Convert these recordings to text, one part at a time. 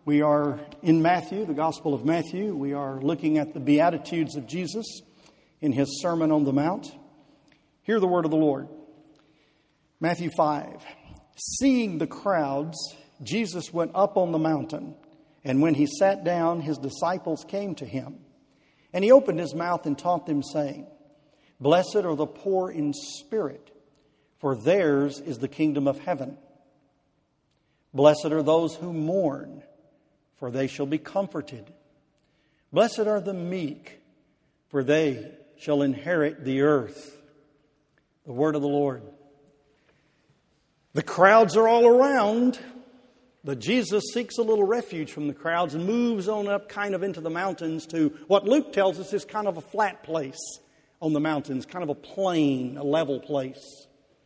We are in Matthew, the Gospel of Matthew. We are looking at the Beatitudes of Jesus in His Sermon on the Mount. Hear the word of the Lord. Matthew 5. Seeing the crowds, Jesus went up on the mountain, and when He sat down, His disciples came to Him. And He opened His mouth and taught them, saying, Blessed are the poor in spirit, for theirs is the kingdom of heaven. Blessed are those who mourn, for they shall be comforted. Blessed are the meek, for they shall inherit the earth. The word of the Lord. The crowds are all around, but Jesus seeks a little refuge from the crowds and moves on up kind of into the mountains to what Luke tells us is kind of a flat place on the mountains, kind of a plain, a level place.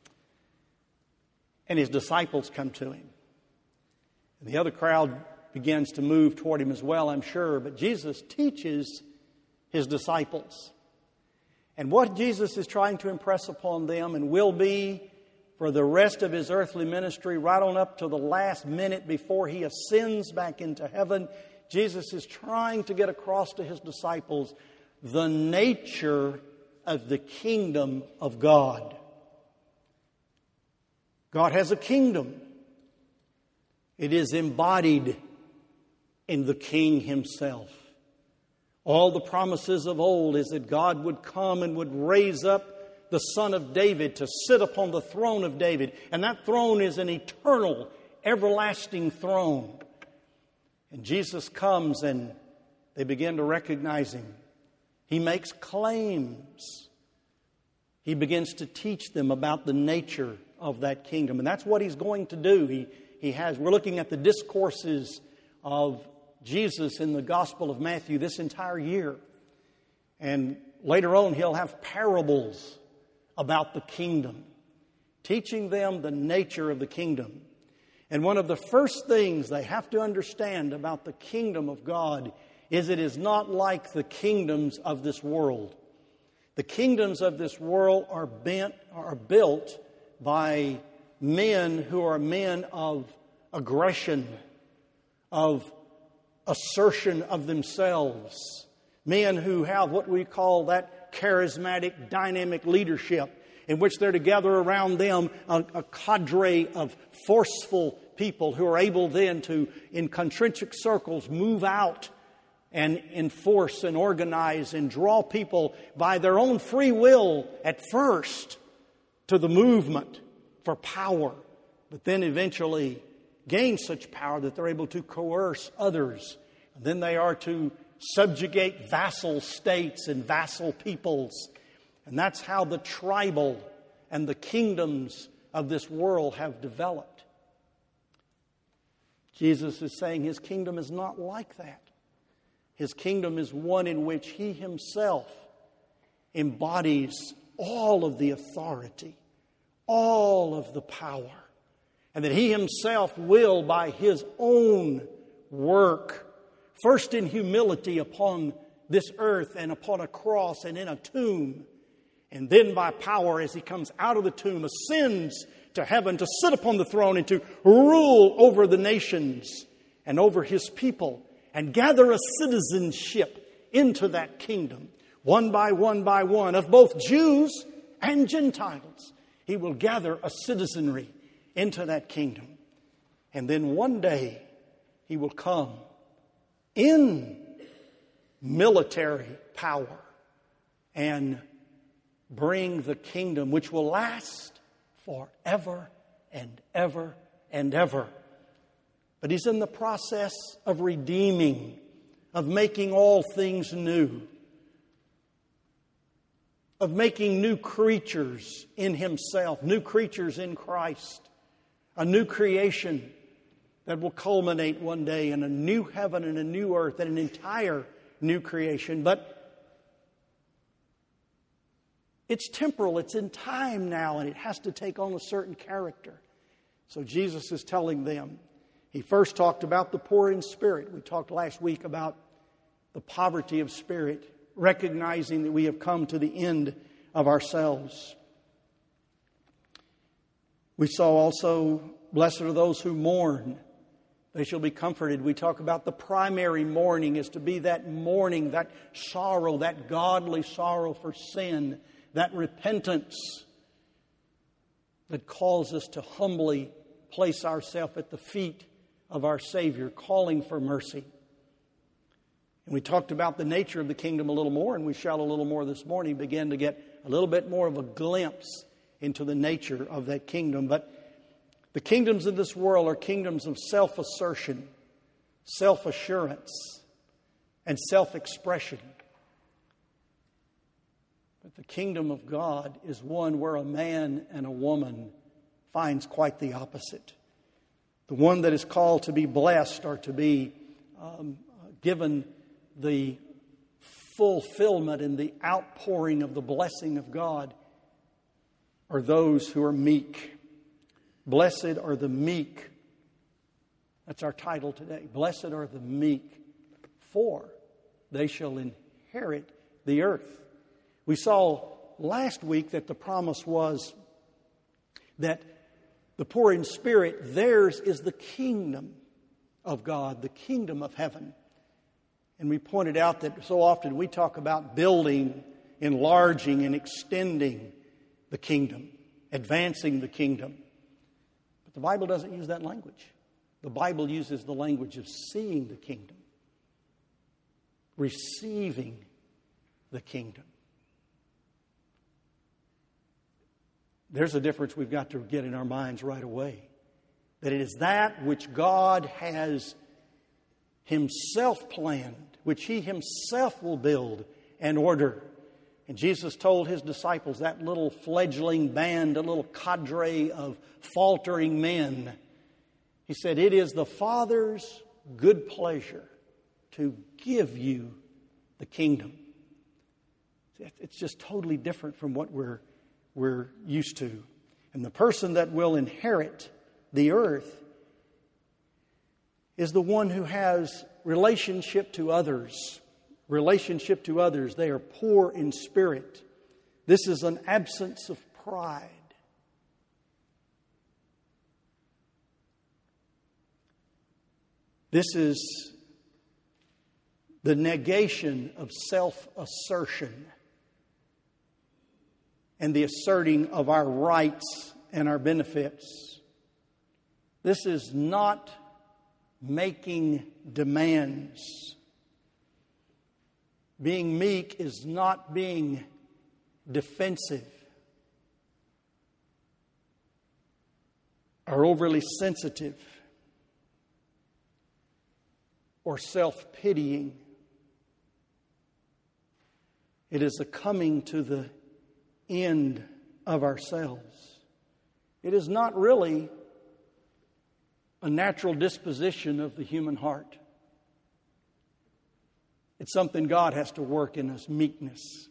And His disciples come to Him. And the other crowd begins to move toward Him as well, I'm sure. But Jesus teaches His disciples. And what Jesus is trying to impress upon them and will be for the rest of His earthly ministry, right on up to the last minute before He ascends back into heaven, Jesus is trying to get across to His disciples the nature of the kingdom of God. God has a kingdom. It is embodied in the King Himself. All the promises of old is that God would come and would raise up the Son of David to sit upon the throne of David. And that throne is an eternal, everlasting throne. And Jesus comes and they begin to recognize Him. He makes claims. He begins to teach them about the nature of that kingdom. And that's what He's going to do. We're looking at the discourses of Jesus in the Gospel of Matthew this entire year. And later on, He'll have parables about the kingdom, teaching them the nature of the kingdom. And one of the first things they have to understand about the kingdom of God is it is not like the kingdoms of this world. The kingdoms of this world are built by men who are men of aggression, of assertion of themselves. Men who have what we call that charismatic, dynamic leadership in which they're together around them a cadre of forceful people who are able then to, in concentric circles, move out and enforce and organize and draw people by their own free will at first to the movement for power, but then eventually gain such power that they're able to coerce others. And then they are to subjugate vassal states and vassal peoples. And that's how the tribal and the kingdoms of this world have developed. Jesus is saying His kingdom is not like that. His kingdom is one in which He Himself embodies all of the authority, all of the power, and that He Himself will, by His own work, first in humility upon this earth and upon a cross and in a tomb, and then by power as He comes out of the tomb, ascends to heaven to sit upon the throne and to rule over the nations and over His people and gather a citizenship into that kingdom, one by one, of both Jews and Gentiles. He will gather a citizenry into that kingdom. And then one day He will come in military power and bring the kingdom which will last forever and ever and ever. But He's in the process of redeeming, of making all things new, of making new creatures in Himself, new creatures in Christ, a new creation that will culminate one day in a new heaven and a new earth and an entire new creation. But it's temporal, it's in time now, and it has to take on a certain character. So Jesus is telling them, He first talked about the poor in spirit. We talked last week about the poverty of spirit, recognizing that we have come to the end of ourselves. We saw also, blessed are those who mourn, They shall be comforted. We talk about the primary mourning is to be that mourning, that sorrow, that godly sorrow for sin, that repentance that calls us to humbly place ourselves at the feet of our Savior, calling for mercy. And we talked about the nature of the kingdom a little more, and we shall a little more this morning, begin to get a little bit more of a glimpse into the nature of that kingdom. But the kingdoms of this world are kingdoms of self-assertion, self-assurance, and self-expression. But the kingdom of God is one where a man and a woman finds quite the opposite. The one that is called to be blessed or to be given the fulfillment and the outpouring of the blessing of God are those who are meek. Blessed are the meek. That's our title today. Blessed are the meek, for they shall inherit the earth. We saw last week that the promise was that the poor in spirit, theirs is the kingdom of God, the kingdom of heaven. And we pointed out that so often we talk about building, enlarging, and extending the kingdom, advancing the kingdom. But the Bible doesn't use that language. The Bible uses the language of seeing the kingdom, receiving the kingdom. There's a difference we've got to get in our minds right away. That it is that which God has Himself planned, which He Himself will build and order. And Jesus told His disciples, that little fledgling band, a little cadre of faltering men, He said, it is the Father's good pleasure to give you the kingdom. It's just totally different from what we're used to. And the person that will inherit the earth is the one who has relationship to others. Relationship to others. They are poor in spirit. This is an absence of pride. This is the negation of self-assertion and the asserting of our rights and our benefits. This is not making demands. Being meek is not being defensive or overly sensitive or self-pitying. It is a coming to the end of ourselves. It is not really a natural disposition of the human heart. It's something God has to work in us, meekness.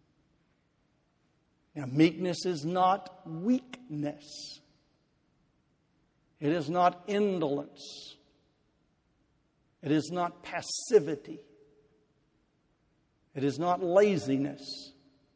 Now, meekness is not weakness. It is not indolence. It is not passivity. It is not laziness.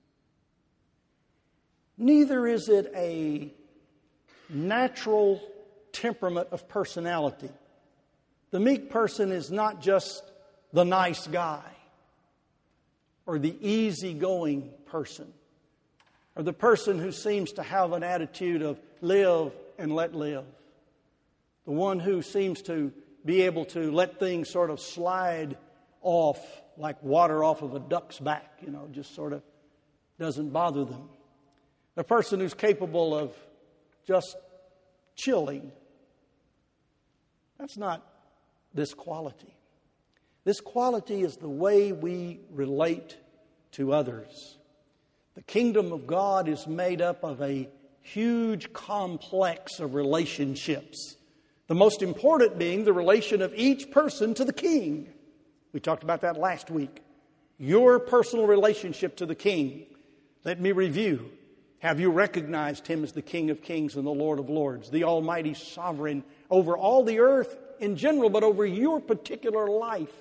Neither is it a natural temperament of personality. The meek person is not just the nice guy or the easygoing person or the person who seems to have an attitude of live and let live. The one who seems to be able to let things sort of slide off like water off of a duck's back, just sort of doesn't bother them. The person who's capable of just chilling. That's not this quality. This quality is the way we relate to others. The kingdom of God is made up of a huge complex of relationships. The most important being the relation of each person to the king. We talked about that last week. Your personal relationship to the king. Let me review. Have you recognized Him as the King of Kings and the Lord of Lords, the Almighty Sovereign over all the earth in general, but over your particular life?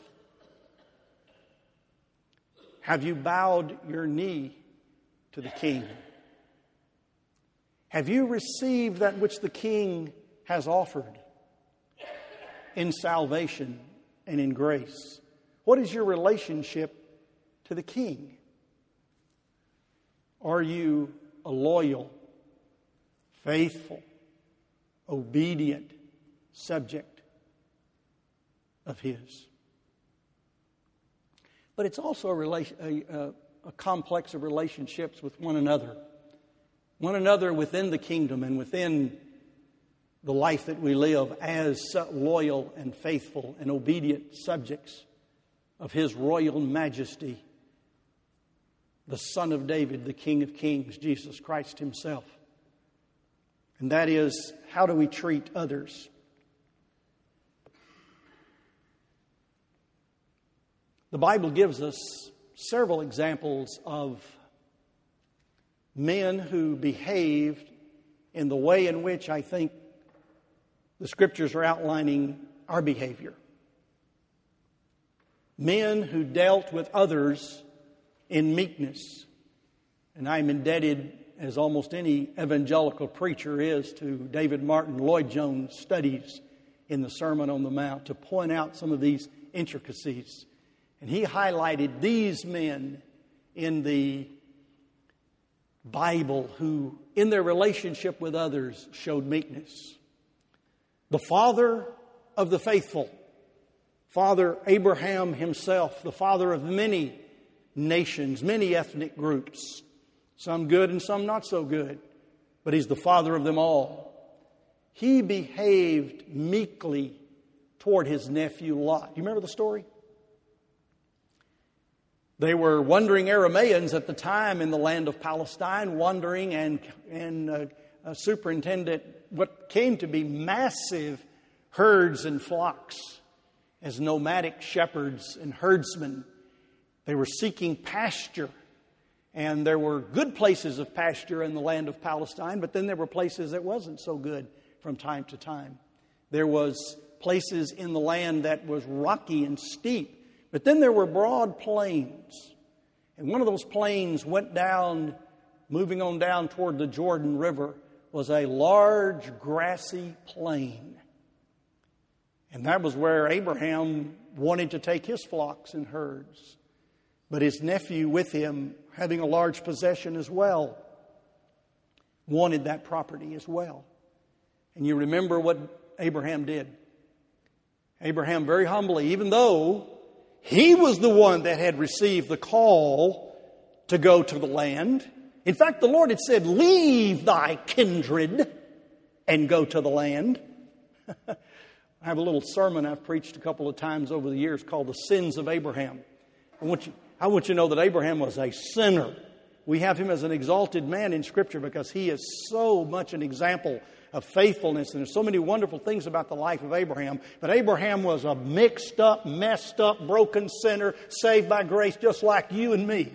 Have you bowed your knee to the King? Have you received that which the King has offered? in salvation and in grace? What is your relationship to the King? Are you a loyal, faithful, obedient subject of His? But it's also a complex of relationships with one another. One another within the kingdom and within the life that we live as loyal and faithful and obedient subjects of His royal majesty, the Son of David, the King of Kings, Jesus Christ Himself. And that is, how do we treat others? The Bible gives us several examples of men who behaved in the way in which I think the Scriptures are outlining our behavior. Men who dealt with others in meekness. And I'm indebted, as almost any evangelical preacher is, to David Martin Lloyd-Jones' studies in the Sermon on the Mount to point out some of these intricacies. And he highlighted these men in the Bible who, in their relationship with others, showed meekness. The father of the faithful, Father Abraham himself, the father of many nations, many ethnic groups, some good and some not so good, but he's the father of them all. He behaved meekly toward his nephew Lot. Do you remember the story? They were wandering Arameans at the time in the land of Palestine, wandering and superintended what came to be massive herds and flocks as nomadic shepherds and herdsmen. They were seeking pasture, and there were good places of pasture in the land of Palestine, but then there were places that wasn't so good from time to time. There was places in the land that was rocky and steep, but then there were broad plains. And one of those plains went down, moving on down toward the Jordan River, was a large grassy plain. And that was where Abraham wanted to take his flocks and herds. But his nephew with him, having a large possession as well, wanted that property as well. And you remember what Abraham did. Abraham very humbly, even though he was the one that had received the call to go to the land. In fact, the Lord had said, "Leave thy kindred and go to the land." I have a little sermon I've preached a couple of times over the years called The Sins of Abraham. I want you to know that Abraham was a sinner. We have him as an exalted man in Scripture because he is so much an example of faithfulness. And there's so many wonderful things about the life of Abraham. But Abraham was a mixed up, messed up, broken sinner saved by grace just like you and me.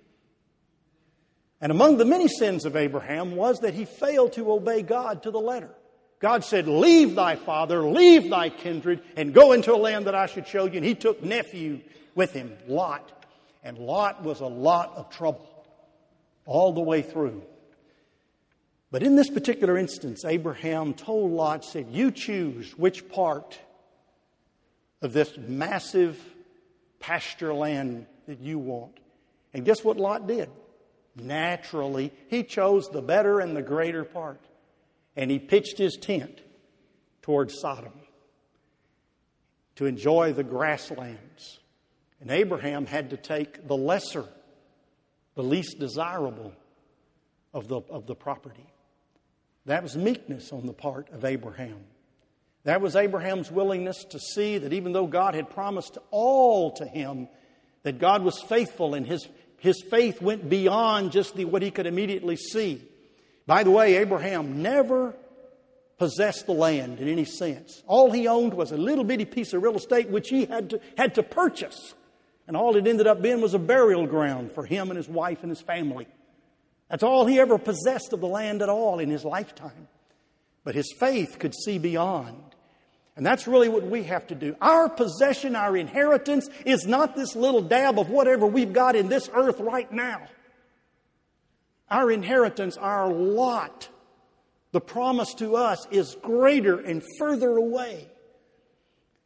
And among the many sins of Abraham was that he failed to obey God to the letter. God said, "Leave thy father, leave thy kindred, and go into a land that I should show you." And he took nephew with him, Lot. And Lot was a lot of trouble all the way through. But in this particular instance, Abraham told Lot, said, "You choose which part of this massive pasture land that you want." And guess what Lot did? Naturally, he chose the better and the greater part. And he pitched his tent towards Sodom to enjoy the grasslands. And Abraham had to take the lesser, the least desirable of the property. That was meekness on the part of Abraham. That was Abraham's willingness to see that even though God had promised all to him, that God was faithful, and his faith went beyond just what he could immediately see. By the way, Abraham never possessed the land in any sense. All he owned was a little bitty piece of real estate which he had to purchase. And all it ended up being was a burial ground for him and his wife and his family. That's all he ever possessed of the land at all in his lifetime. But his faith could see beyond. And that's really what we have to do. Our possession, our inheritance, is not this little dab of whatever we've got in this earth right now. Our inheritance, our lot, the promise to us is greater and further away.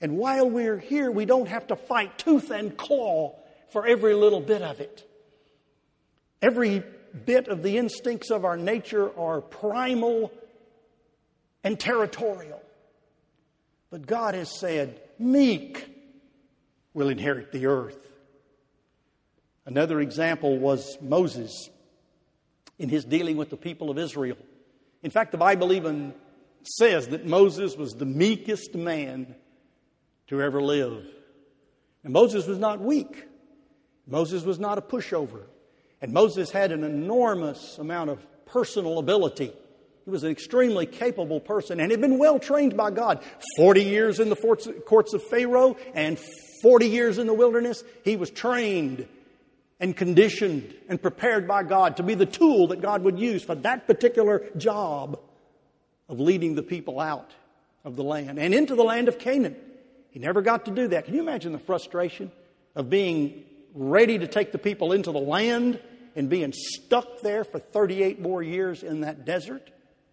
And while we're here, we don't have to fight tooth and claw for every little bit of it. Every bit of the instincts of our nature are primal and territorial. But God has said, meek will inherit the earth. Another example was Moses in his dealing with the people of Israel. In fact, the Bible even says that Moses was the meekest man to ever live. And Moses was not weak. Moses was not a pushover. And Moses had an enormous amount of personal ability. He was an extremely capable person and had been well trained by God. 40 years in the courts of Pharaoh and 40 years in the wilderness. He was trained and conditioned and prepared by God to be the tool that God would use for that particular job of leading the people out of the land and into the land of Canaan. He never got to do that. Can you imagine the frustration of being ready to take the people into the land and being stuck there for 38 more years in that desert?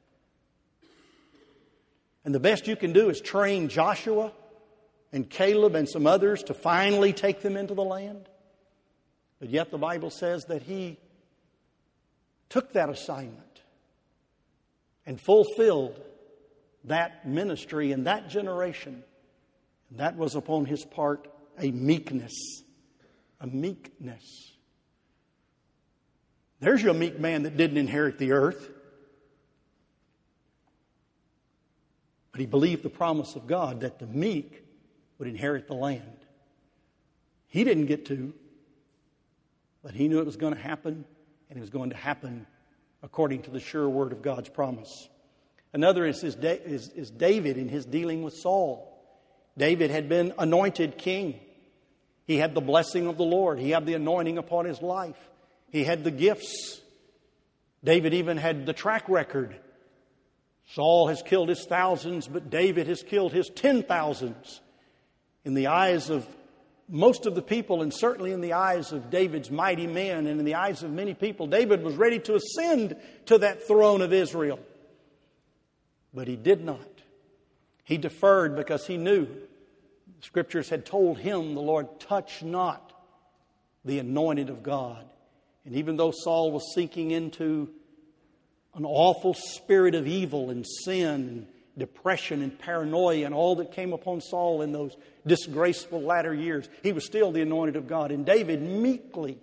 And the best you can do is train Joshua and Caleb and some others to finally take them into the land. But yet the Bible says that he took that assignment and fulfilled that ministry in that generation. And that was upon his part a meekness. A meekness. There's your meek man that didn't inherit the earth. But he believed the promise of God that the meek would inherit the land. He didn't get to, but he knew it was going to happen, and it was going to happen according to the sure word of God's promise. Another is David in his dealing with Saul. David had been anointed king. He had the blessing of the Lord. He had the anointing upon his life. He had the gifts. David even had the track record. Saul has killed his thousands, but David has killed his 10,000s. In the eyes of most of the people, and certainly in the eyes of David's mighty men, and in the eyes of many people, David was ready to ascend to that throne of Israel. But he did not. He deferred because he knew the Scriptures had told him, the Lord, touch not the anointed of God. And even though Saul was sinking into an awful spirit of evil and sin and depression and paranoia and all that came upon Saul in those disgraceful latter years, he was still the anointed of God. And David meekly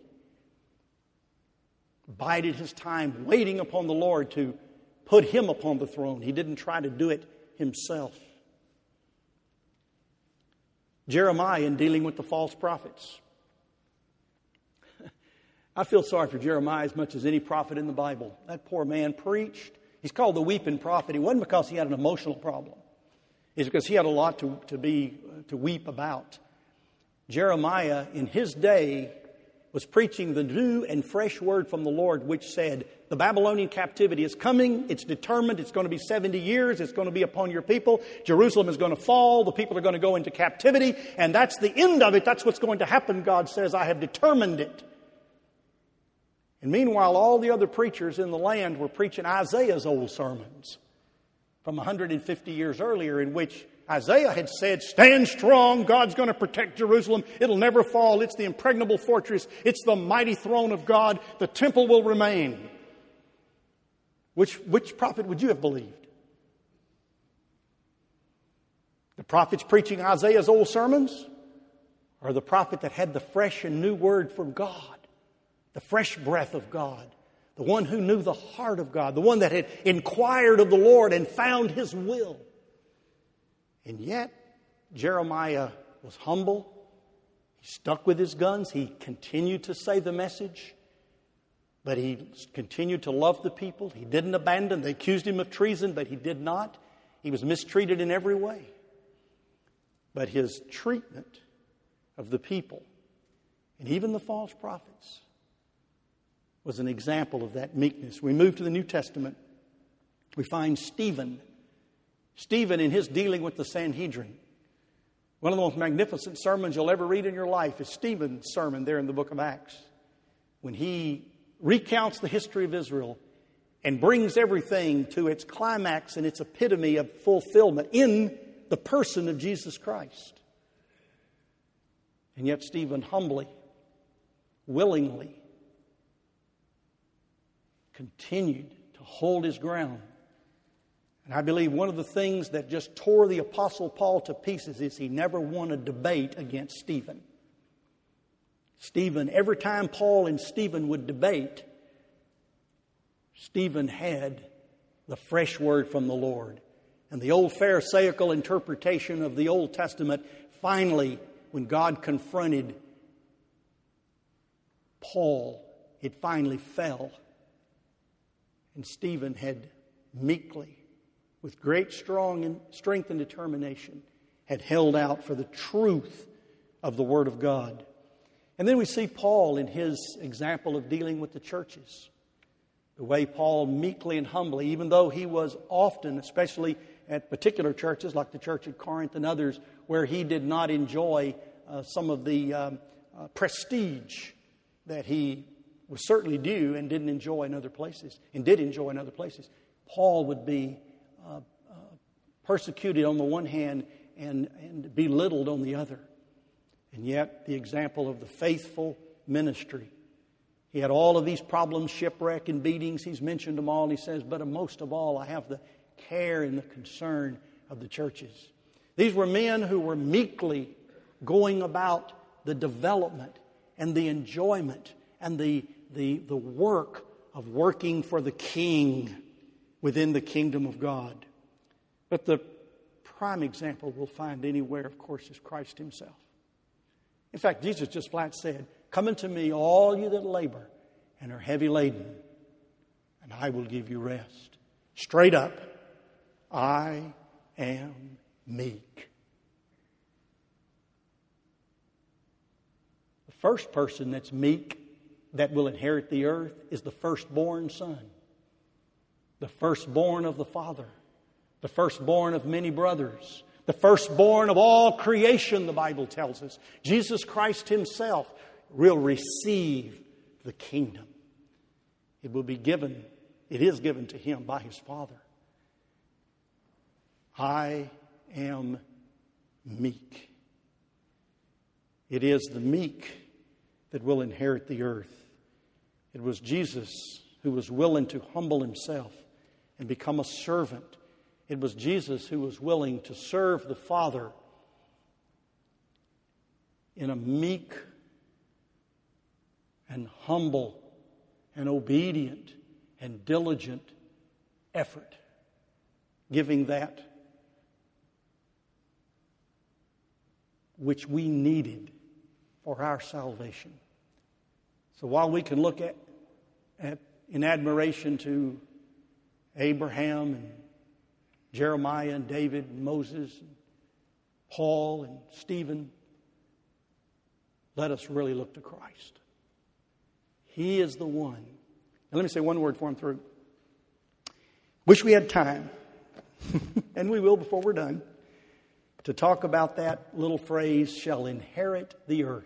bided his time, waiting upon the Lord to put him upon the throne. He didn't try to do it himself. Jeremiah in dealing with the false prophets. I feel sorry for Jeremiah as much as any prophet in the Bible. That poor man preached. He's called the weeping prophet. It wasn't because he had an emotional problem. It's because he had a lot to weep about. Jeremiah, in his day, was preaching the new and fresh word from the Lord, which said, the Babylonian captivity is coming. It's determined. It's going to be 70 years. It's going to be upon your people. Jerusalem is going to fall. The people are going to go into captivity. And that's the end of it. That's what's going to happen. God says, I have determined it. And meanwhile, all the other preachers in the land were preaching Isaiah's old sermons from 150 years earlier, in which Isaiah had said, stand strong, God's going to protect Jerusalem. It'll never fall. It's the impregnable fortress. It's the mighty throne of God. The temple will remain. Which prophet would you have believed? The prophets preaching Isaiah's old sermons? Or the prophet that had the fresh and new word from God? The fresh breath of God, the one who knew the heart of God, the one that had inquired of the Lord and found His will. And yet, Jeremiah was humble. He stuck with his guns. He continued to say the message. But he continued to love the people. He didn't abandon. They accused him of treason, but he did not. He was mistreated in every way. But his treatment of the people, and even the false prophets, was an example of that meekness. We move to the New Testament. We find Stephen. Stephen in his dealing with the Sanhedrin. One of the most magnificent sermons you'll ever read in your life is Stephen's sermon there in the book of Acts, when he recounts the history of Israel and brings everything to its climax and its epitome of fulfillment in the person of Jesus Christ. And yet Stephen humbly, willingly continued to hold his ground. And I believe one of the things that just tore the Apostle Paul to pieces is he never won a debate against Stephen. Stephen, every time Paul and Stephen would debate, Stephen had the fresh word from the Lord. And the old Pharisaical interpretation of the Old Testament, finally, when God confronted Paul, it finally fell. And Stephen had meekly, with great strength and determination, had held out for the truth of the Word of God. And then we see Paul in his example of dealing with the churches. The way Paul meekly and humbly, even though he was often, especially at particular churches like the church at Corinth and others, where he did not enjoy some of the prestige that he was certainly due and didn't enjoy in other places, and did enjoy in other places. Paul would be persecuted on the one hand and belittled on the other. And yet the example of the faithful ministry. He had all of these problems, shipwreck and beatings. He's mentioned them all. And he says, but most of all, I have the care and the concern of the churches. These were men who were meekly going about the development and the enjoyment and the work of working for the King within the kingdom of God. But the prime example we'll find anywhere, of course, is Christ Himself. In fact, Jesus just flat said, come unto me, all you that labor and are heavy laden, and I will give you rest. Straight up, I am meek. The first person that's meek that will inherit the earth is the firstborn son, the firstborn of the Father, the firstborn of many brothers, the firstborn of all creation, the Bible tells us. Jesus Christ Himself will receive the kingdom. It will be given, it is given to Him by His Father. I am meek. It is the meek that will inherit the earth. It was Jesus who was willing to humble Himself and become a servant. It was Jesus who was willing to serve the Father in a meek and humble and obedient and diligent effort, giving that which we needed for our salvation. So while we can look at in admiration to Abraham and Jeremiah and David and Moses and Paul and Stephen, let us really look to Christ. He is the one. Now let me say one word for him through. Wish we had time, and we will before we're done, to talk about that little phrase, shall inherit the earth.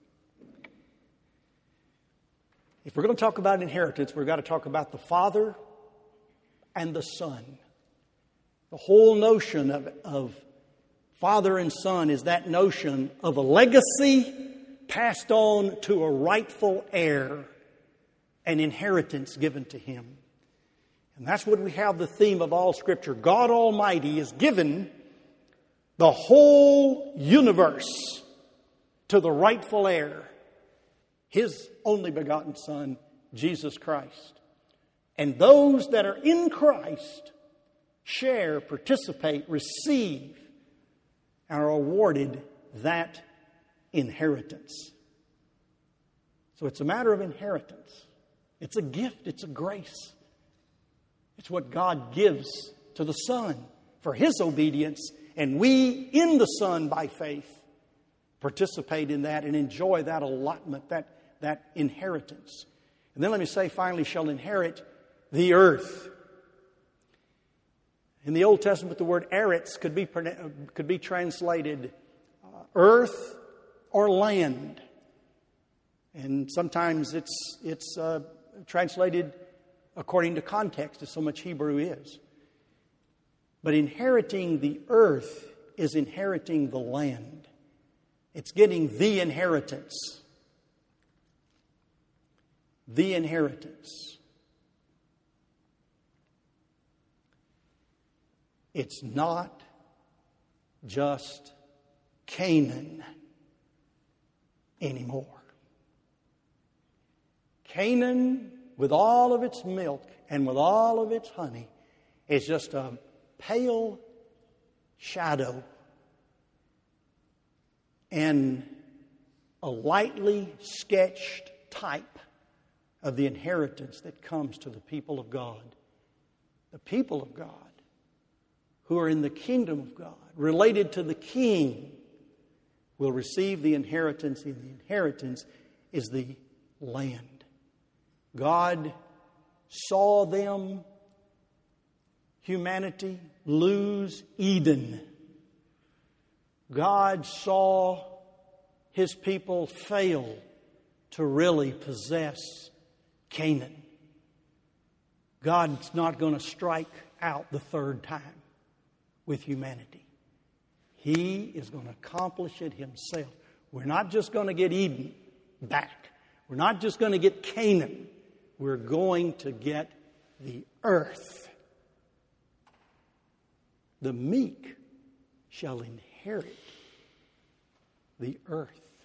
If we're going to talk about inheritance, we've got to talk about the Father and the Son. The whole notion of Father and Son is that notion of a legacy passed on to a rightful heir, an inheritance given to him. And that's what we have the theme of all Scripture. God Almighty is given the whole universe to the rightful heir, His only begotten Son, Jesus Christ. And those that are in Christ share, participate, receive, and are awarded that inheritance. So it's a matter of inheritance. It's a gift. It's a grace. It's what God gives to the Son for His obedience, and we in the Son by faith participate in that and enjoy that allotment, that inheritance. And then let me say finally, shall inherit the earth. In the Old Testament, the word eretz could be translated earth or land. And sometimes it's translated according to context, as so much Hebrew is. But inheriting the earth is inheriting the land. It's getting the inheritance. The inheritance. It's not just Canaan anymore. Canaan, with all of its milk and with all of its honey, is just a pale shadow and a lightly sketched type of the inheritance that comes to the people of God. The people of God who are in the kingdom of God, related to the King, will receive the inheritance, and the inheritance is the land. God saw them, humanity, lose Eden. God saw His people fail to really possess Canaan. God's not going to strike out the third time with humanity. He is going to accomplish it Himself. We're not just going to get Eden back. We're not just going to get Canaan. We're going to get the earth. The meek shall inherit the earth.